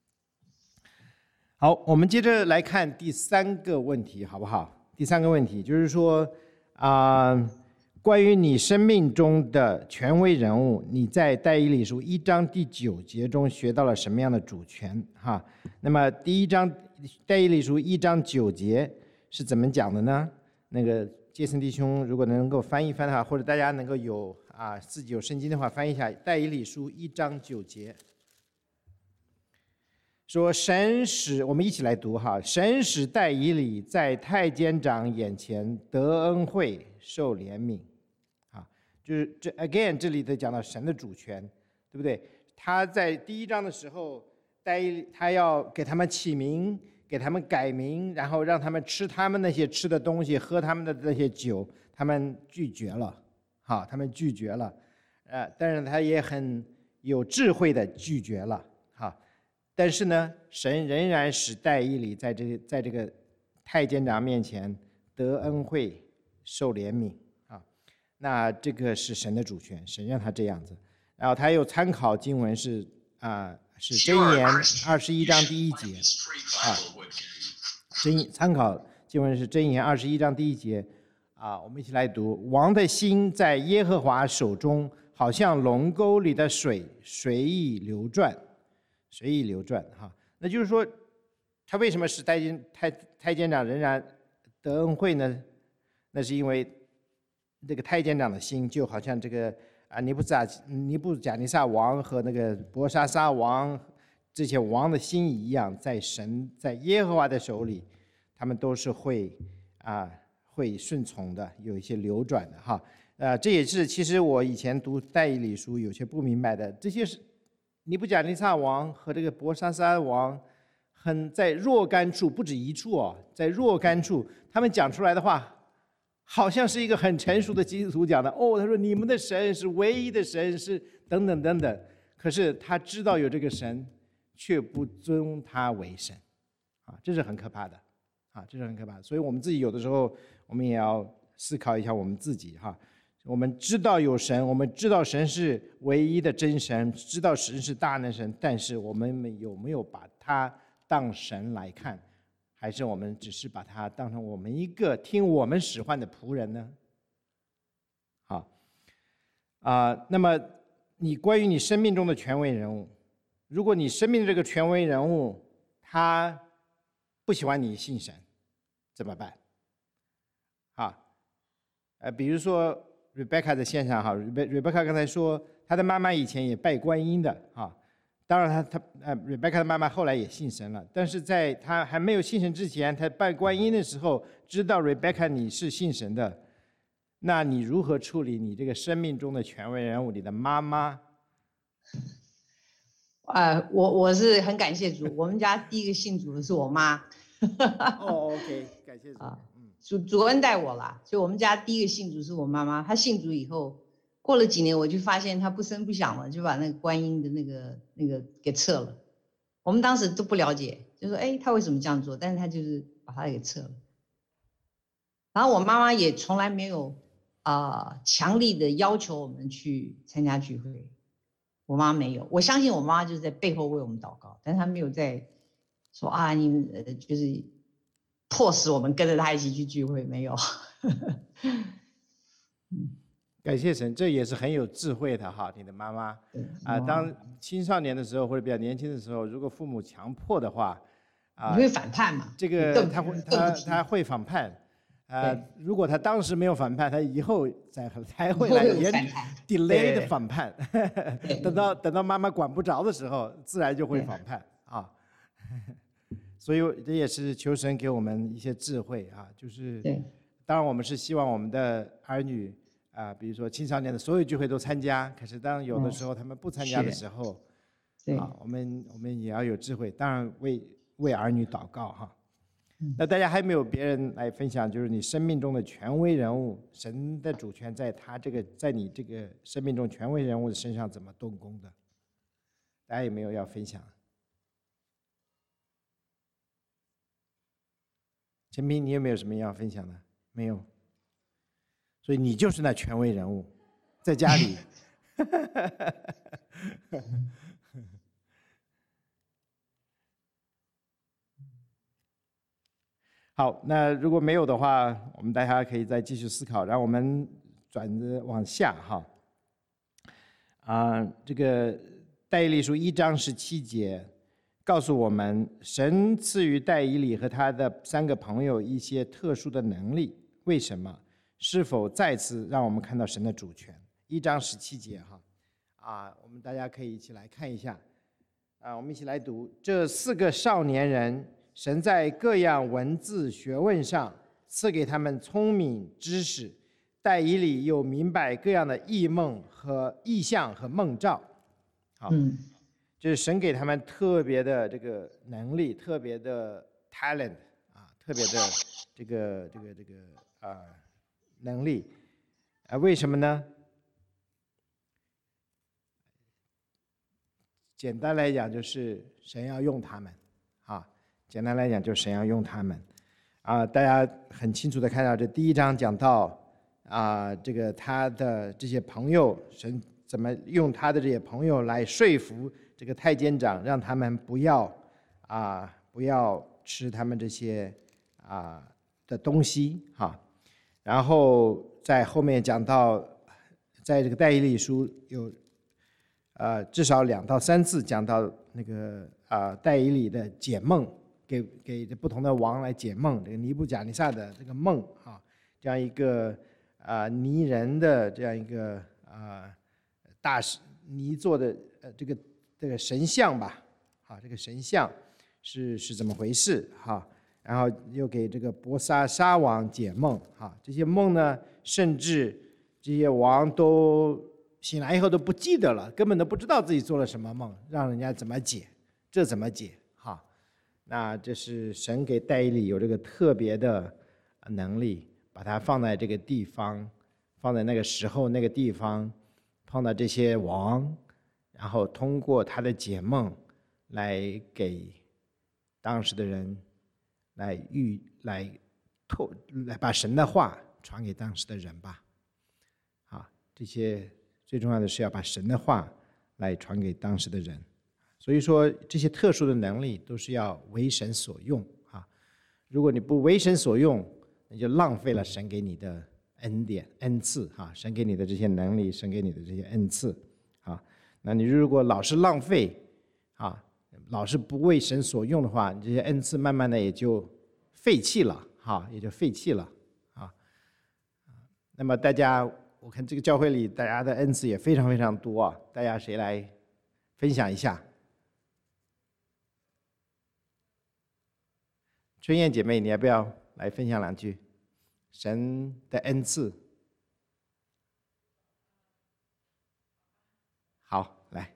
好，我们接着来看第三个问题，好不好？第三个问题就是说啊。呃关于你生命中的权威人物，你在但以理书一章第九节中学到了什么样的主权？哈，那么第一章但以理书一章九节是怎么讲的呢？那个杰森弟兄如果能够翻一翻的话，或者大家能够有啊自己有圣经的话，翻一下但以理书一章九节，说神使我们一起来读哈，神使但以理在太监长眼前得恩惠，受怜悯。就是这 again 这里头讲到神的主权，对不对？他在第一章的时候，他要给他们起名，给他们改名，然后让他们吃他们那些吃的东西，喝他们的那些酒，他们拒绝了，好，他们拒绝了，呃，但是他也很有智慧的拒绝了，哈。 但是呢，神仍然使但以理在这在这个太监长面前得恩惠、受怜悯啊。那这个是神的主权，神让他这样子。然后他又参考经文是啊，是箴言二十一章第一节啊，箴参考经文是箴言二十一章第一节啊，我们一起来读：王的心在耶和华手中，好像龙沟里的水，随意流转，随意流转哈。那就是说，他为什么使太监太太监长仍然得恩惠呢？那是因为这个太监长的心就好像这个啊尼布甲尼布甲尼撒王和那个伯沙撒王这些王的心一样，在神在耶和华的手里，他们都是会啊会顺从的，有一些流转的哈。呃，这也是其实我以前读但以理书有些不明白的，这些是尼布甲尼撒王和这个伯沙撒王很在若干处，不止一处哦，在若干处，他们讲出来的话，好像是一个很成熟的基督徒讲的哦，他说你们的神是唯一的神，是等等等等。可是他知道有这个神，却不尊他为神，啊，这是很可怕的，啊，这是很可怕的。所以我们自己有的时候，我们也要思考一下我们自己哈。我们知道有神，我们知道神是唯一的真神，知道神是大能神，但是我们有没有把他当神来看，还是我们只是把他当成我们一个听我们使唤的仆人呢？好，啊、呃，那么你关于你生命中的权威人物，如果你生命的这个权威人物他不喜欢你信神，怎么办？啊，呃，比如说 Rebecca 在线上哈 ，Rebecca 刚才说她的妈妈以前也拜观音的哈。当然他，他呃，Rebecca 的妈妈后来也信神了，但是在她还没有信神之前，她拜观音的时候，知道 Rebecca 你是信神的，那你如何处理你这个生命中的权威人物，你的妈妈？ 呃，我我是很感谢主，我们家第一个信主的是我妈。 哦 ，OK， 感谢主。 啊，主主恩待我啦，所以我们家第一个信主是我妈妈。她信主以后，过了几年，我就发现她不声不响了，就把那个观音的那个那个给撤了。我们当时都不了解，就说哎，她为什么这样做？但是她就是把它给撤了。然后我妈妈也从来没有啊、呃、强力的要求我们去参加聚会，我妈没有。我相信我妈就是在背后为我们祷告，但是她没有在说啊你们呃就是迫使我们跟着她一起去聚会，没有。 感谢神，这也是很有智慧的哈，你的妈妈啊，当青少年的时候或者比较年轻的时候，如果父母强迫的话，啊， 你会反叛嘛？ 这个他会他他会反叛，啊，如果他当时没有反叛，他以后再才会来延 delay 的反叛，等到等到妈妈管不着的时候，自然就会反叛啊。所以这也是求神给我们一些智慧啊，就是当然我们是希望我们的儿女啊，比如说青少年的所有聚会都参加，可是当有的时候他们不参加的时候，啊，我们我们也要有智慧，当然为为儿女祷告哈。那大家还没有别人来分享，就是你生命中的权威人物，神的主权在他这个在你这个生命中权威人物的身上怎么动工的？大家有没有要分享？陈平，你有没有什么要分享的？没有。所以你就是那权威人物，在家里。好，那如果没有的话，我们大家可以再继续思考。让我们转着往下哈。啊，这个但以理书一章十七节告诉我们，神赐予但以理和他的三个朋友一些特殊的能力。为什么？是否再次让我们看到神的主权？一章十七节哈，啊，我们大家可以一起来看一下。啊，我们一起来读这四个少年人。神在各样文字学问上赐给他们聪明知识，但以理又明白各样的异梦和异象和梦兆。好， 嗯， 就是神给他们特别的这个能力，特别的 talent 啊，特别的这个这个这个啊能力啊，为什么呢？ 简单来讲就是神要用他们，啊，简单来讲就是神要用他们，啊，大家很清楚的看到这第一章讲到啊，这个他的这些朋友，神怎么用他的这些朋友来说服这个太监长，让他们不要啊不要吃他们这些啊的东西，哈，然后在后面讲到，在这个但以理书有。呃，至少两到三次讲到那个啊，但以理的解梦，给给不同的王来解梦。这个尼布甲尼撒的这个梦啊，这样一个啊泥人的这样一个啊大泥做的呃这个这个神像吧，啊，这个神像是是怎么回事哈？然后又给这个伯沙沙王解梦哈，这些梦呢，甚至这些王都。醒来以后都不记得了，根本都不知道自己做了什么梦，让人家怎么解，这怎么解？哈，那这是神给但以理有这个特别的能力，把它放在这个地方，放在那个时候那个地方，放到这些王，然后通过他的解梦来给当时的人来预来透来把神的话传给当时的人吧。啊，这些。最重要的是要把神的话来传给当时的人，所以说这些特殊的能力都是要为神所用啊。如果你不为神所用，那就浪费了神给你的恩典、恩赐啊，神给你的这些能力，神给你的这些恩赐啊。那你如果老是浪费啊，老是不为神所用的话，你这些恩赐慢慢的也就废弃了哈，也就废弃了啊。那么大家。我看这个教会里大家的恩赐也非常非常多啊，大家谁来分享一下？春燕姐妹，你要不要来分享两句神的恩赐？好，来。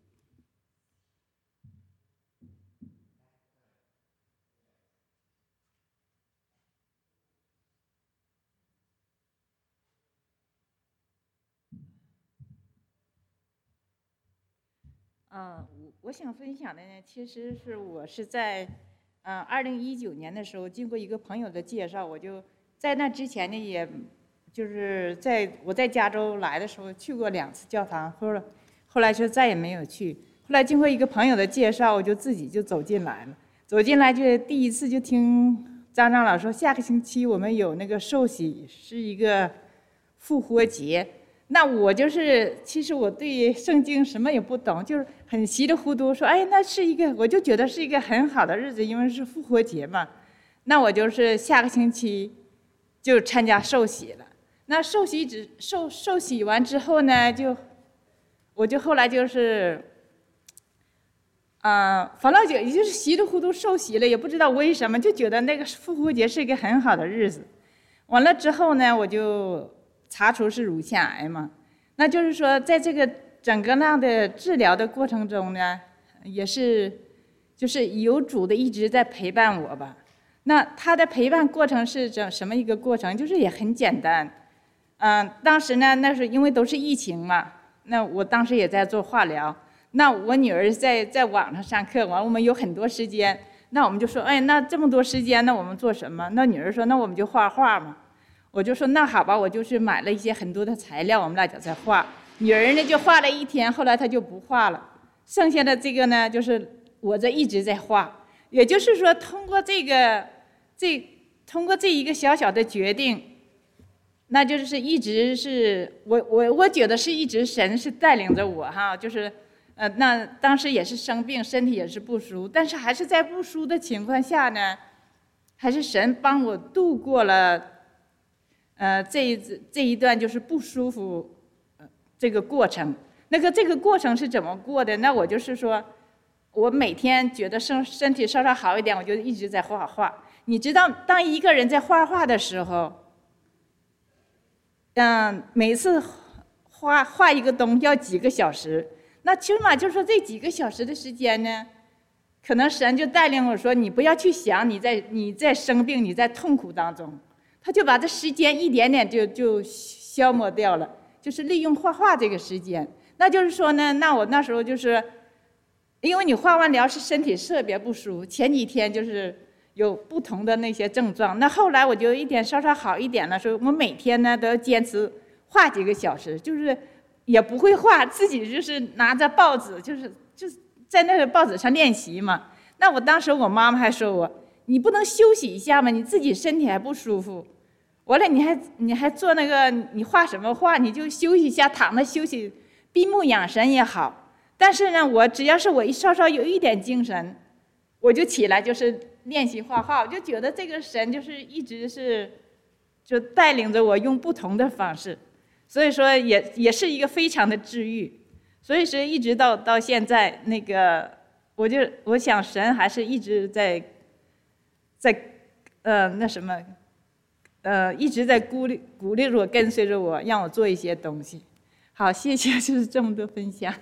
嗯，我我想分享的呢，其实是我是在，嗯，二零一九年的时候，经过一个朋友的介绍，我就在那之前呢，也就是在我在加州来的时候去过两次教堂，后来后来就再也没有去。后来经过一个朋友的介绍，我就自己就走进来了。走进来就第一次就听张长老说，下个星期我们有那个受洗，是一个复活节。那我就是，其实我对圣经什么也不懂，就是很稀里糊涂说，哎，那是一个，我就觉得是一个很好的日子，因为是复活节嘛。那我就是下个星期就参加受洗了。那受洗只受受洗完之后呢，就我就后来就是，啊、呃，反正就也就是稀里糊涂受洗了，也不知道为什么，就觉得那个复活节是一个很好的日子。完了之后呢，我就。查出是乳腺癌嘛，那就是说，在这个整个那样的治疗的过程中呢，也是就是有主的一直在陪伴我吧。那他的陪伴过程是怎什么一个过程？就是也很简单，嗯、呃，当时呢，那是因为都是疫情嘛，那我当时也在做化疗，那我女儿在在网上上课，完我们有很多时间，那我们就说，哎，那这么多时间，那我们做什么？那女儿说，那我们就画画嘛。我就说那好吧，我就是买了一些很多的材料，我们俩就在画。女儿呢就画了一天，后来她就不画了。剩下的这个呢，就是我这一直在画。也就是说，通过这个，这通过这一个小小的决定，那就是一直是我我我觉得是一直神是带领着我哈，就是呃那当时也是生病，身体也是不舒服，但是还是在不舒服的情况下呢，还是神帮我度过了。呃，这一这一段就是不舒服，呃，这个过程，那个这个过程是怎么过的？那我就是说，我每天觉得身身体稍稍好一点，我就一直在画画。你知道，当一个人在画画的时候，嗯，每次画画一个东西要几个小时，那起码就是说这几个小时的时间呢，可能神就带领我说，你不要去想你在你在生病，你在痛苦当中。他就把这时间一点点就就消磨掉了，就是利用画画这个时间。那就是说呢，那我那时候就是， 因为你化完疗是身体特别不舒服，前几天就是有不同的那些症状。那后来我就一点稍稍好一点了，所以我每天呢都要坚持画几个小时，就是也不会画，自己就是拿着报纸，就是就是在那个报纸上练习嘛。那我当时我妈妈还说我，你不能休息一下吗？你自己身体还不舒服。完了你还你还做那个，你画什么画？你就休息一下，躺着休息，闭目养神也好。但是呢，我只要是我一稍稍有一点精神，我就起来就是练习画画。我就觉得这个神就是一直是就带领着我用不同的方式，所以说也也是一个非常的治愈。所以说一直到到现在，那个我就我想神还是一直在在呃那什么呃一直在鼓励鼓励着我，跟随着我，让我做一些东西。好，谢谢，就是这么多分享。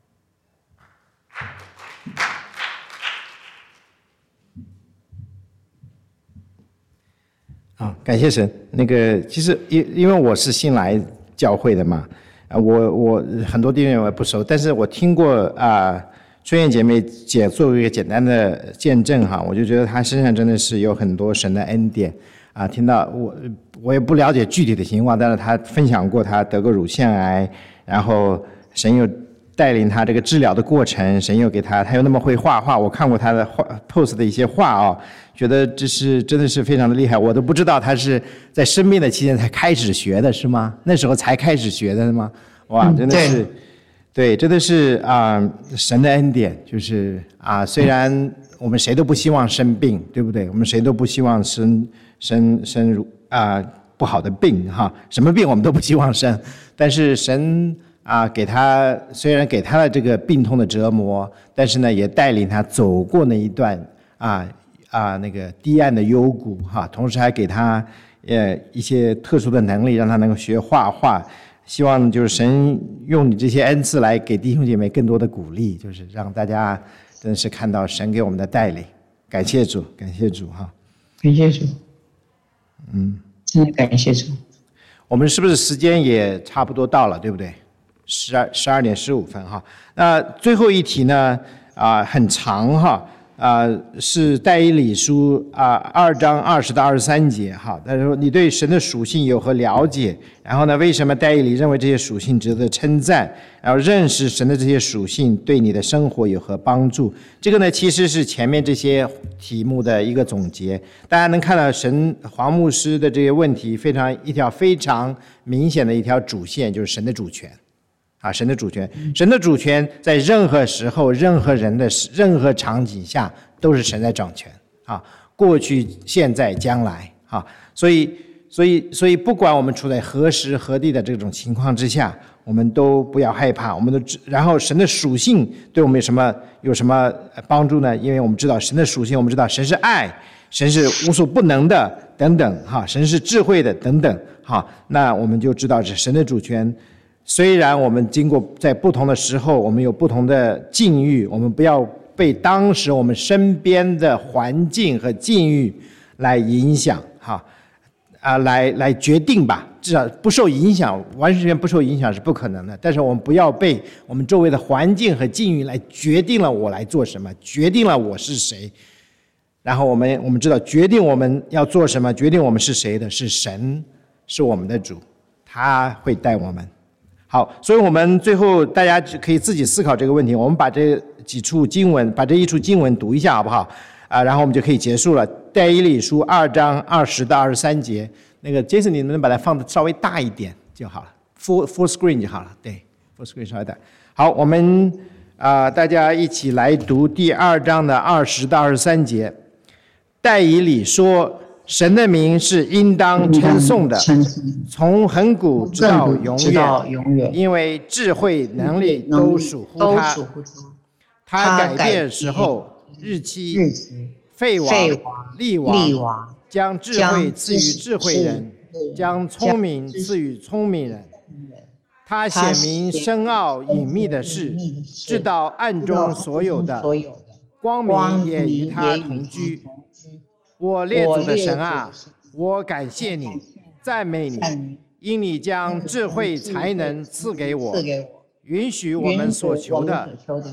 啊，感谢神。那个其实因因为我是新来教会的嘛，啊，我我很多地方我也不熟，但是我听过啊，春燕姐妹姐做一个简单的见证哈，我就觉得她身上真的是有很多神的恩典啊。听到我我也不了解具体的情况，但是她分享过她得过乳腺癌，然后神又带领他这个治疗的过程，神又给他，他又那么会画画，我看过他的画 post 的一些画啊、哦，觉得这是真的是非常的厉害，我都不知道他是在生病的期间才开始学的，是吗？那时候才开始学的吗？哇，真的是，嗯、对, 对，真的是啊、呃，神的恩典，就是啊，虽然我们谁都不希望生病，对不对？我们谁都不希望生生生入啊、呃、不好的病哈，什么病我们都不希望生，但是神。啊，给他虽然给他的这个病痛的折磨，但是呢，也带领他走过那一段啊啊那个低暗的幽谷哈、啊，同时还给他呃一些特殊的能力，让他能够学画画。希望就是神用你这些恩赐来给弟兄姐妹更多的鼓励，就是让大家真的是看到神给我们的带领。感谢主，感谢主哈， 感谢主， 嗯， 真的感谢主。 我们是不是时间也差不多到了，对不对？十二十二点十五分哈，那最后一题呢啊、呃、很长哈啊、呃、是但以理书啊、呃、二章二十到二十三节哈，他说你对神的属性有何了解？然后呢，为什么但以理认为这些属性值得称赞？然后认识神的这些属性对你的生活有何帮助？这个呢其实是前面这些题目的一个总结，大家能看到神黄牧师的这些问题非常一条非常明显的一条主线，就是神的主权。啊，神的主权，神的主权在任何时候、任何人的任何场景下都是神在掌权啊，过去、现在、将来啊，所以，所以，所以，不管我们处在何时何地的这种情况之下，我们都不要害怕，我们都知，然后神的属性对我们有什么有什么帮助呢？因为我们知道神的属性，我们知道神是爱，神是无所不能的等等哈，神是智慧的等等哈，那我们就知道是神的主权。虽然我们经过在不同的时候，我们有不同的境遇，我们不要被当时我们身边的环境和境遇来影响，哈，啊，来来决定吧。至少不受影响，完全不受影响是不可能的。但是我们不要被我们周围的环境和境遇来决定了我来做什么，决定了我是谁。然后我们我们知道，决定我们要做什么，决定我们是谁的是神，是我们的主，他会带我们。好，所以我们最后大家可以自己思考这个问题。我们把这几处经文，把这一处经文读一下，好不好？啊，然后我们就可以结束了。但以理书二章二十到二十三节，那个 Jason， 你能不能把它放的稍微大一点就好了 ，full full screen 就好了。对 ，full screen 稍微大。好，我们啊、呃，大家一起来读第二章的二十到二十三节。但以理说。神的名是应当称颂的，从亘古直到永远，因为智慧能力都属乎他。他改变时候、日期、废王、立王，将智慧赐予智慧人，将聪明赐予聪明人。他显明深奥隐秘的事，知道暗中所有的，光明也与他同居。我列祖的神啊，我感谢你，赞美你，因你将智慧才能赐给我，允许我们所求的，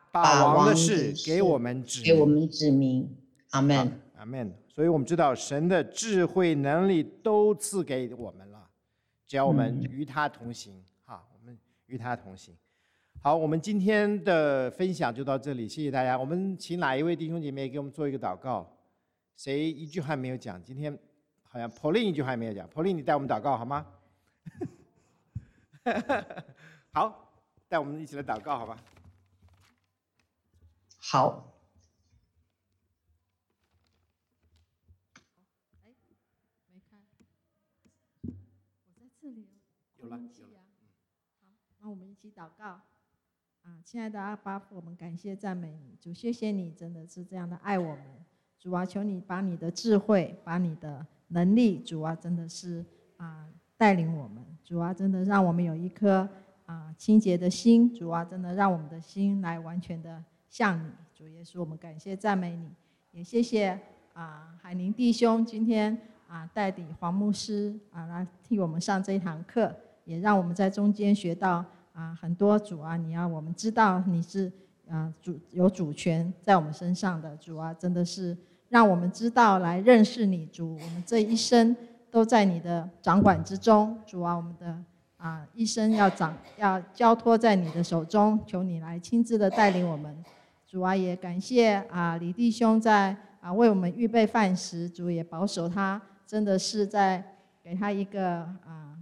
把王的事事给我们指给我们指明。阿门。 阿门。所以我们知道神的智慧能力都赐给我们了，只要我们与他同行。哈，我们与他同行。好，我们今天的分享就到这里，谢谢大家。我们请哪一位弟兄姐妹给我们做一个祷告？谁一句话没有讲？今天好像 Pauline 一句话也没有讲。Pauline， 你带我们祷告好吗？好，带我们一起来祷告好吧？ 好。 有了，有了。 好，那我们一起祷告。啊，亲爱的阿爸父，我们感谢赞美你，主，谢谢你真的是这样的爱我们。主啊，求你把你的智慧，把你的能力，主啊，真的是啊带领我们。主啊，真的让我们有一颗啊清洁的心。主啊，真的让我们的心来完全的向你。主耶稣，我们感谢赞美你，也谢谢啊海宁弟兄今天啊带领黄牧师啊来替我们上这一堂课，也让我们在中间学到啊很多。主啊，你要我们知道你是啊主有主权在我们身上的。主啊，真的是让我们知道来认识你。主，我们这一生都在你的掌管之中。主啊，我们的啊一生要掌要交托在你的手中，求你来亲自的带领我们。主啊，也感谢啊李弟兄在啊为我们预备饭食，主也保守他，真的是在给他一个啊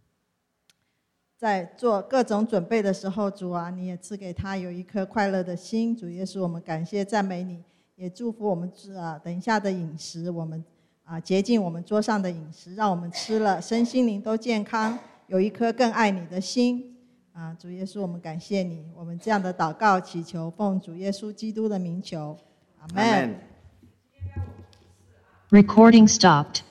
在做各种准备的时候，主啊，你也赐给他有一颗快乐的心。主耶稣，我们感谢赞美你，也祝福我们啊等一下的饮食，我们啊洁净我们桌上的饮食，让我们吃了身心灵都健康，有一颗更爱你的心。啊，主耶稣，我们感谢你，我们这样的祷告祈求，奉主耶稣基督的名求，阿们。 Recording stopped.